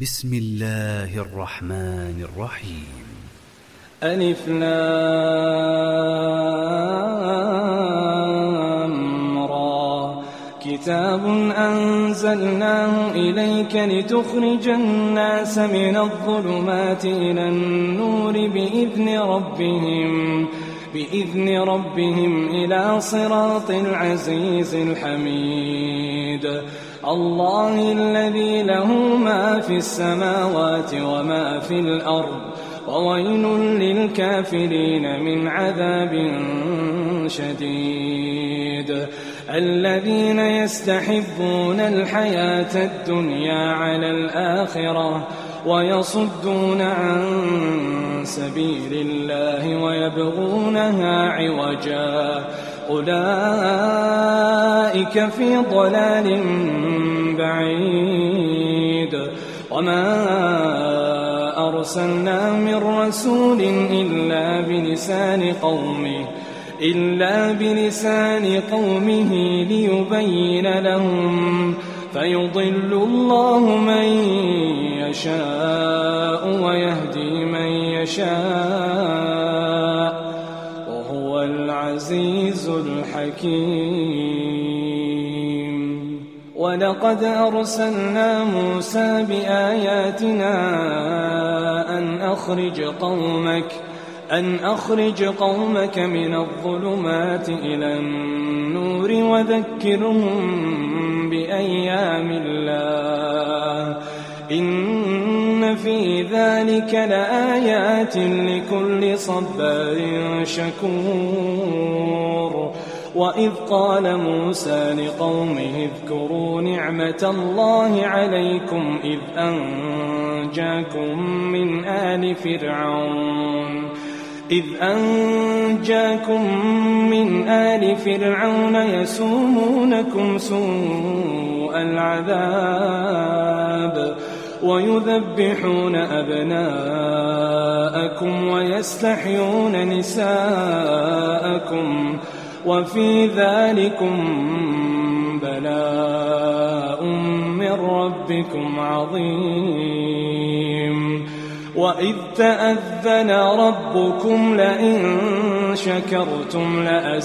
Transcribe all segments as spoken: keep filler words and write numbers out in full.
بسم الله الرحمن الرحيم. ألف لام را كتاب أنزلناه إليك لتخرج الناس من الظلمات إلى النور بإذن ربهم بإذن ربهم إلى صراط العزيز الحميد الله الذي له ما في السماوات وما في الأرض وويل للكافرين من عذاب شديد الذين يستحبون الحياة الدنيا على الآخرة ويصدون عن سبيل الله ويبغونها عوجا أولئك في ضلال بعيد وما أرسلنا من رسول إلا بلسان قومه إلا بلسان قومه ليبين لهم فيضل الله من يشاء ويهدي من يشاء وهو العزيز الحكيم. ولقد أرسلنا موسى بآياتنا أن أخرج قومك أن أخرج قومك من الظلمات إلى النور وذكرهم بأيام الله إن في ذلك لآيات لكل صبار شكور. وإذ قال موسى لقومه اذكروا نعمة الله عليكم إذ أنجاكم من آل فرعون إذ أنجاكم من آل فرعون يسومونكم سوء العذاب ويذبحون أبناءكم ويستحيون نساءكم وفي ذلكم بلاء من ربكم عظيم. وإذ تأذن ربكم لئن شكرتم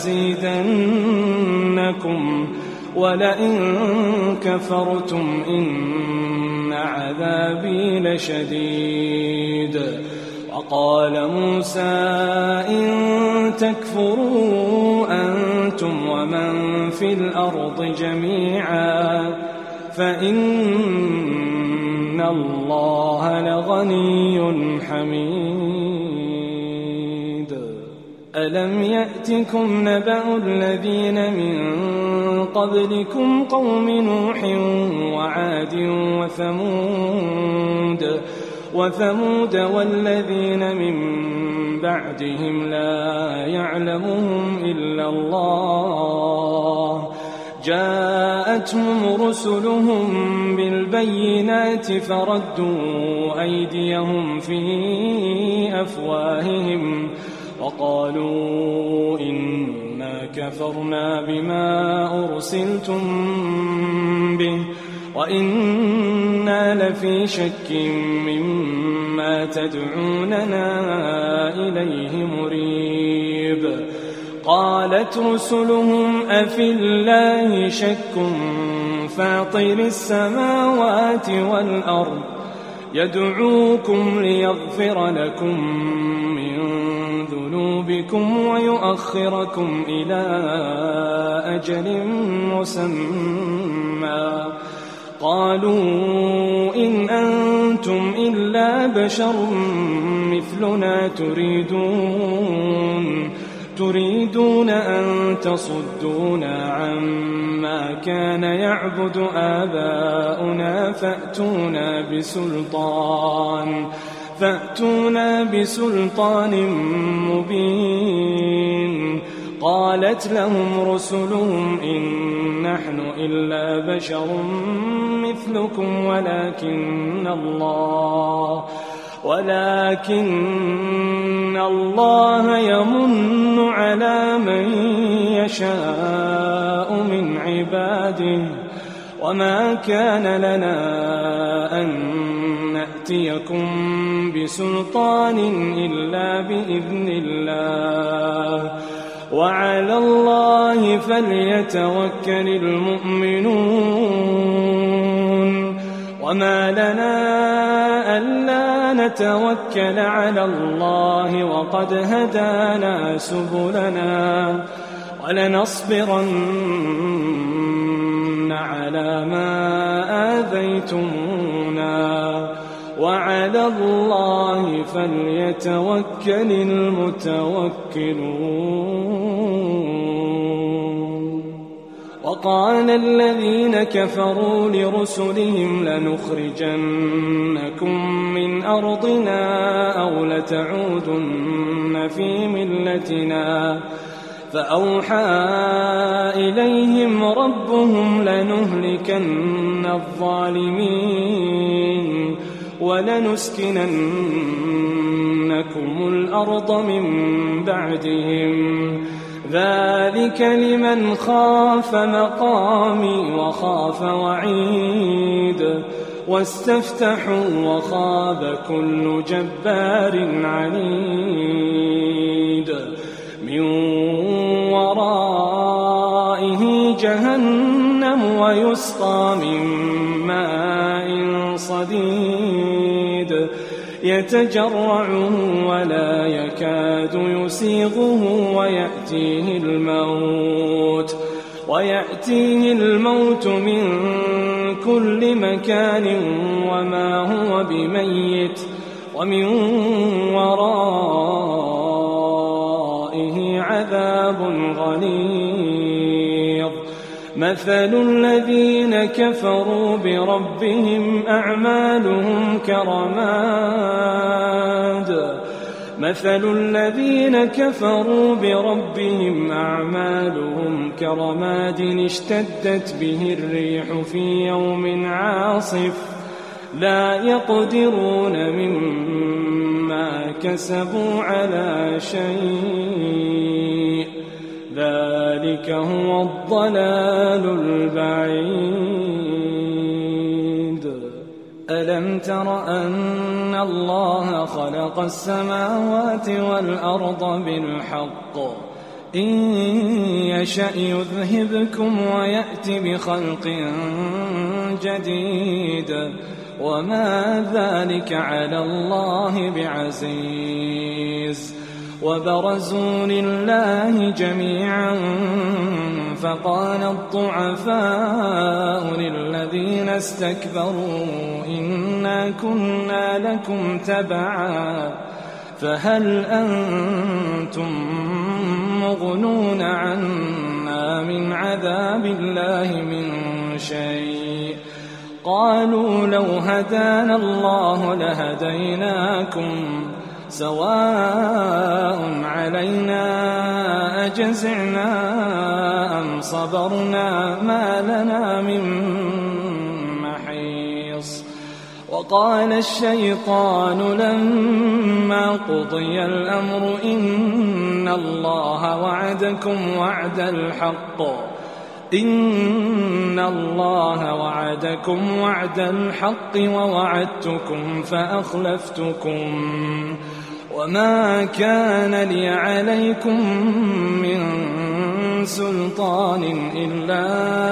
لأزيدنكم ولئن كفرتم إن عذابي لشديد. وقال موسى إن تكفروا أنتم ومن في الأرض جميعا فإن الله لغني حميد. ألم يأتكم نبأ الذين من قبلكم قوم نوح وعاد وثمود وثمود والذين من بعدهم لا يعلمهم إلا الله جاءتهم رسلهم بالبينات فردوا أيديهم في أفواههم وقالوا إنا كفرنا بما أرسلتم به وإنا لفي شك مما تدعوننا إليه مريب. قالت رسلهم أفي الله شك فاطر السماوات والأرض يدعوكم ليغفر لكم من ذنوبكم ويؤخركم إلى أجل مسمى قالوا إن أنتم إلا بشر مثلنا تريدون تريدون أن تصدونا عما كان يعبد آباؤنا فأتونا بسلطان فأتونا بسلطان مبين. قالت لهم رسلهم إن نحن إلا بشر مثلكم ولكن الله ولكن الله يمن على من يشاء من عباده وما كان لنا أن يأتيكم بسلطان إلا بإذن الله وعلى الله فليتوكل المؤمنون وما لنا ألا نتوكل على الله وقد هدانا سبلنا ولنصبرن على ما آذيتمونا وعلى الله فليتوكل المتوكلون. وقال الذين كفروا لرسلهم لنخرجنكم من أرضنا أو لتعودن في ملتنا فأوحى إليهم ربهم لنهلكن الظالمين ولنسكننكم الأرض من بعدهم ذلك لمن خاف مقامي وخاف وعيد واستفتحوا وخاب كل جبار عنيد من ورائه جهنم ويسقى من ماء صديد يتجرعه ولا يكاد يسيغه ويأتيه الموت ويأتيه الموت من كل مكان وما هو بميت ومن ورائه عذاب غليظ. مثل الذين كفروا بربهم أعمالهم كرماد مثل الذين كفروا بربهم أعمالهم كرماد اشتدت به الريح في يوم عاصف لا يقدرون مما كسبوا على شيء ذلك هو الضلال البعيد. ألم تر أن الله خلق السماوات والأرض بالحق إن يشأ يذهبكم ويأت بخلق جديد وما ذلك على الله بعزيز. وبرزوا لله جميعا فقال الضعفاء للذين استكبروا إنا كنا لكم تبعا فهل أنتم مغنون عنا من عذاب الله من شيء قالوا لو هدانا الله لهديناكم سواء علينا أجزعنا أم صبرنا ما لنا من محيص. وقال الشيطان لما قضي الأمر إن الله وعدكم وعد الحق إن الله وعدكم وعد الحق ووعدتكم فأخلفتكم وما كان لي عليكم من سلطان إلا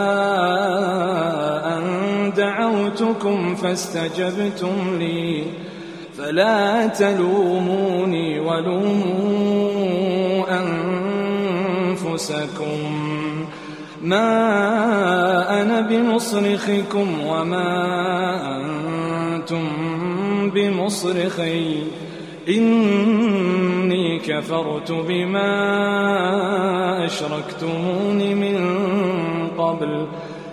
أن دعوتكم فاستجبتم لي فلا تلوموني ولوموا أنفسكم ما أنا بمصرخكم وما أنتم بمصرخي إني كفرت بما أشركتمون من قبل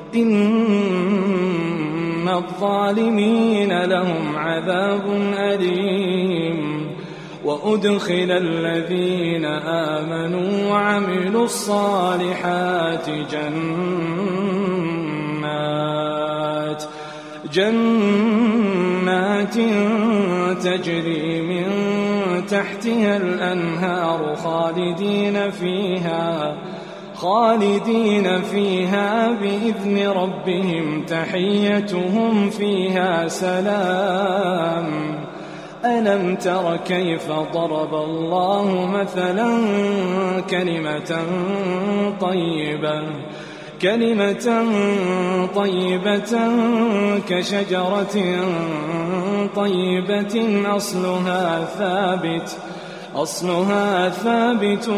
إن الظالمين لهم عذاب أليم. وأدخل الذين آمنوا وعملوا الصالحات جنات جنات تجري من تحتها الأنهار خالدين فيها خالدين فيها بإذن ربهم تحيتهم فيها سلام ألم تر كيف ضرب الله مثلا كلمة طيبة كلمة طيبة كشجرة طيبة أصلها ثابت أصلها ثابت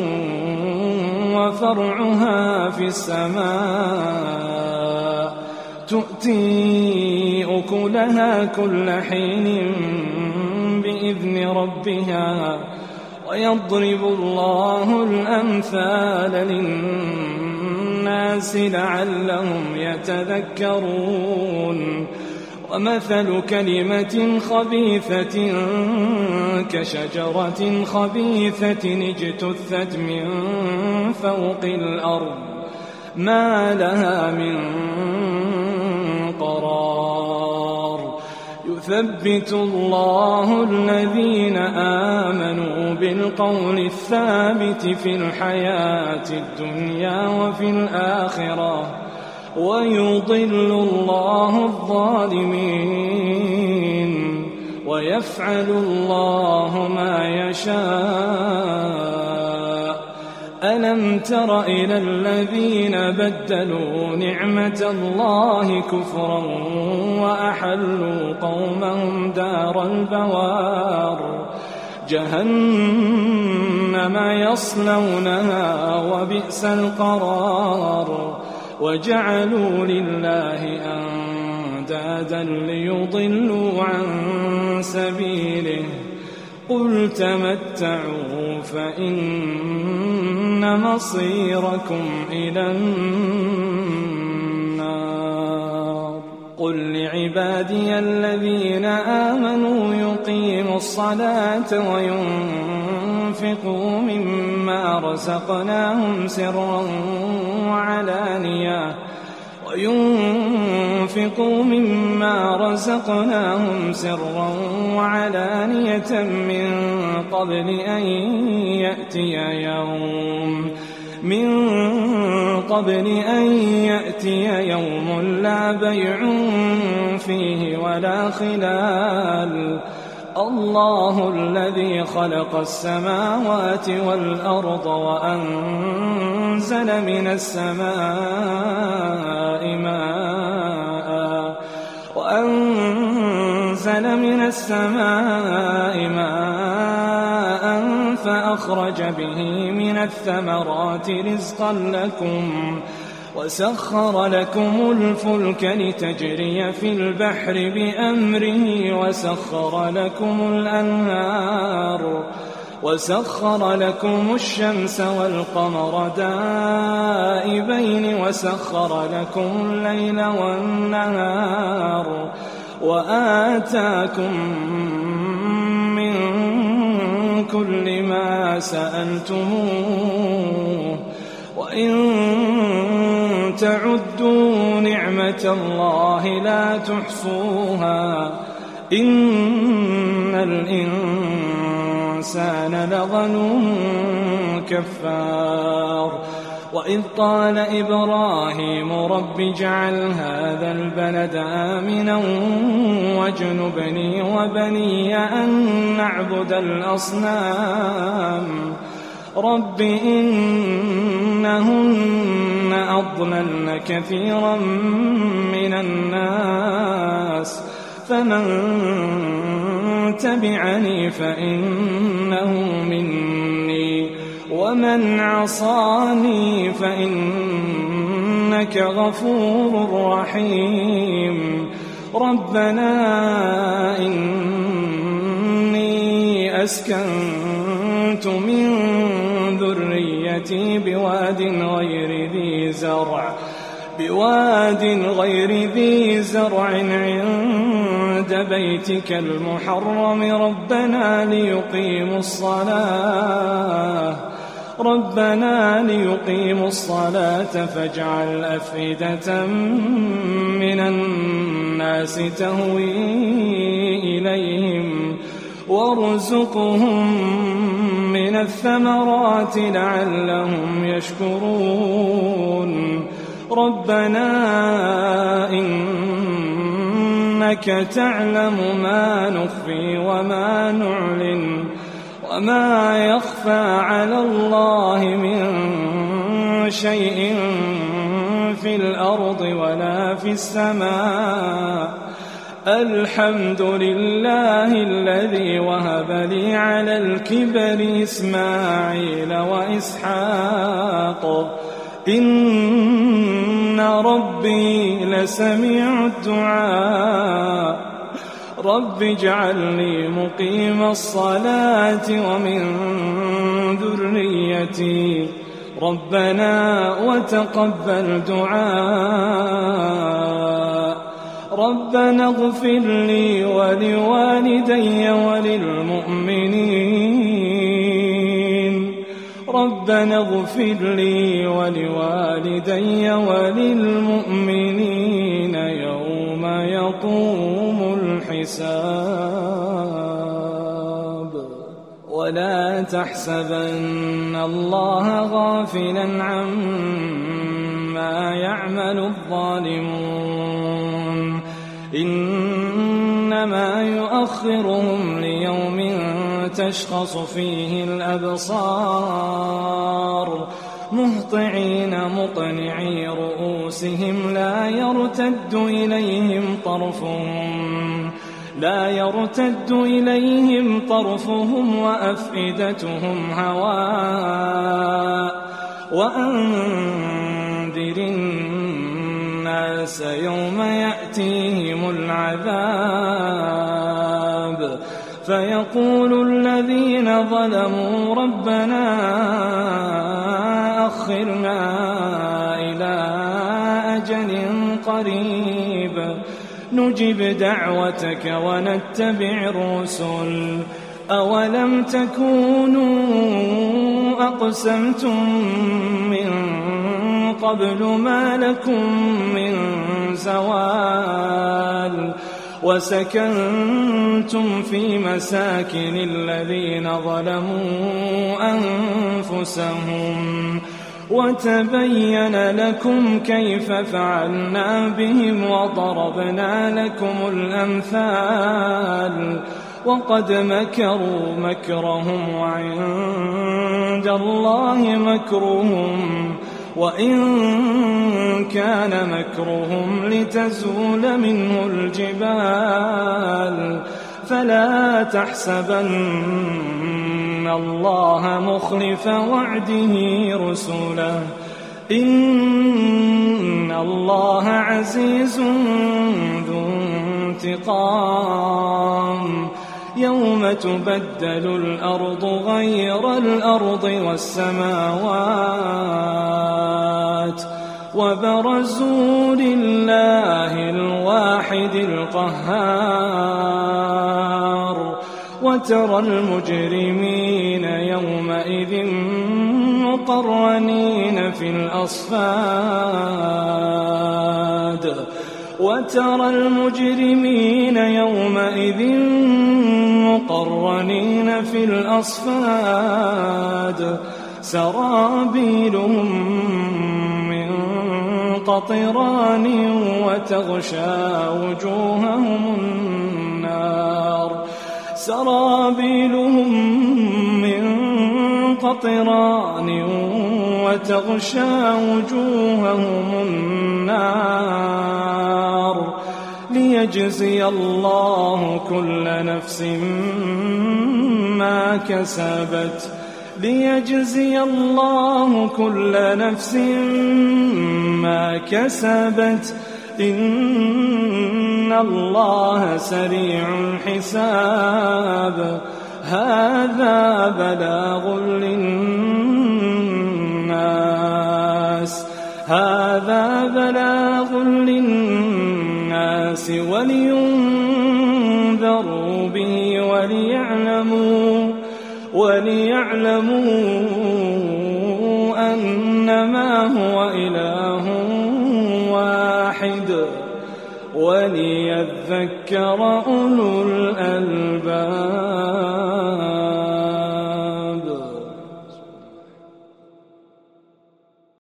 وفرعها في السماء تؤتي أكلها كل حين بإذن ربها ويضرب الله الأمثال للناس لعلهم يتذكرون ومثل كلمة خبيثة كشجرة خبيثة اجتثت من فوق الأرض ما لها من قرار يثبت الله الذين آمنوا بالقول الثابت في الحياة الدنيا وفي الآخرة ويضل الله الظالمين ويفعل الله ما يشاء ألم تر إلى الذين بدلوا نعمة الله كفرا وأحلوا قومهم دار البوار جهنم يصلونها وبئس القرار وجعلوا لله أندادا ليضلوا عن سبيله قل تمتعوا فإن مصيركم إلى النار قل لعبادي الذين آمنوا يقيموا الصلاة وينفقوا مما رزقناهم سرا وعلانية وينفقوا مما رزقناهم سرا وعلانية من قبل أن يأتي يوم من قبل أن يأتي يوم لا بيع فيه ولا خلال الله الذي خلق السماوات والأرض وأنزل من السماء ماء وأنزل من السماء ماء فأخرج به من الثمرات رزقا لكم وسخر لكم الفلك لتجري في البحر بأمره وسخر لكم الأنهار وسخر لكم الشمس والقمر دائبين وسخر لكم الليل والنهار وآتاكم من كل ما سألتموه وإن تعدوا نعمة الله لا تحصوها إن الإنسان لظلوم كفار وإذ قال إبراهيم رب اجعل هذا البلد آمنا واجنبني وبني أن نعبد الأصنام رب إنهن أضللن كثيرا من الناس فمن تبعني فإنه مني ومن عصاني فإنك غفور رحيم ربنا إني أسكنت من ذريتي بواد غير ذي زرع بواد غير ذي زرع عند بيتك المحرم ربنا ليقيموا الصلاة ربنا ليقيموا الصلاة فاجعل أفئدة من الناس تهوي إليهم وارزقهم من من الثمرات لعلهم يشكرون ربنا إنك تعلم ما نخفي وما نعلن وما يخفى على الله من شيء في الأرض ولا في السماء الحمد لله الذي وهب لي على الكبر إسماعيل وإسحاق إن ربي لسميع الدعاء رب اجعلني مقيم الصلاة ومن ذريتي ربنا وتقبل دعاء ربنا اغفر لي ولوالدي وللمؤمنين ربنا اغفر لي ولوالدي وللمؤمنين يوم يقوم الحساب ولا تحسبن الله غافلا عما يعمل الظالمون إنما يؤخرهم ليوم تشخص فيه الأبصار مهطعين مقنعي رؤوسهم لا يرتد إليهم طرفهم لا يرتد إليهم طرفهم وأفئدتهم هواء وأنذر الناس يوم يأتيهم العذاب فيقول الذين ظلموا ربنا أخرنا إلى أجل قريب نجب دعوتك ونتبع الرسل أولم تكونوا أقسمتم من قبل ما لكم من زوال وسكنتم في مساكن الذين ظلموا أنفسهم وتبين لكم كيف فعلنا بهم وضربنا لكم الأمثال وقد مكروا مكرهم وعند الله مكرهم وإن كان مكرهم لتزول منه الجبال فلا تحسبن الله مخلف وعده رسله إن الله عزيز ذو انتقام يوم تبدل الأرض غير الأرض والسماوات وبرزوا لله الواحد القهار وترى المجرمين يومئذ مقرنين في الأصفاد وترى المجرمين يومئذ مقرنين في الأصفاد سرابيلهم من قطران وتغشى وجوههم النار سرابيلهم من قطران وتغشى وجوههم النار ليجزي الله كل نفس ما كسبت ليجزي الله كل نفس ما كسبت إن الله سريع الحساب هذا بلاغ للناس هذا بلاغ للناس ولينذروا به وليعلموا وليعلموا أنما هو إله واحد وليذكر أولو الألباب.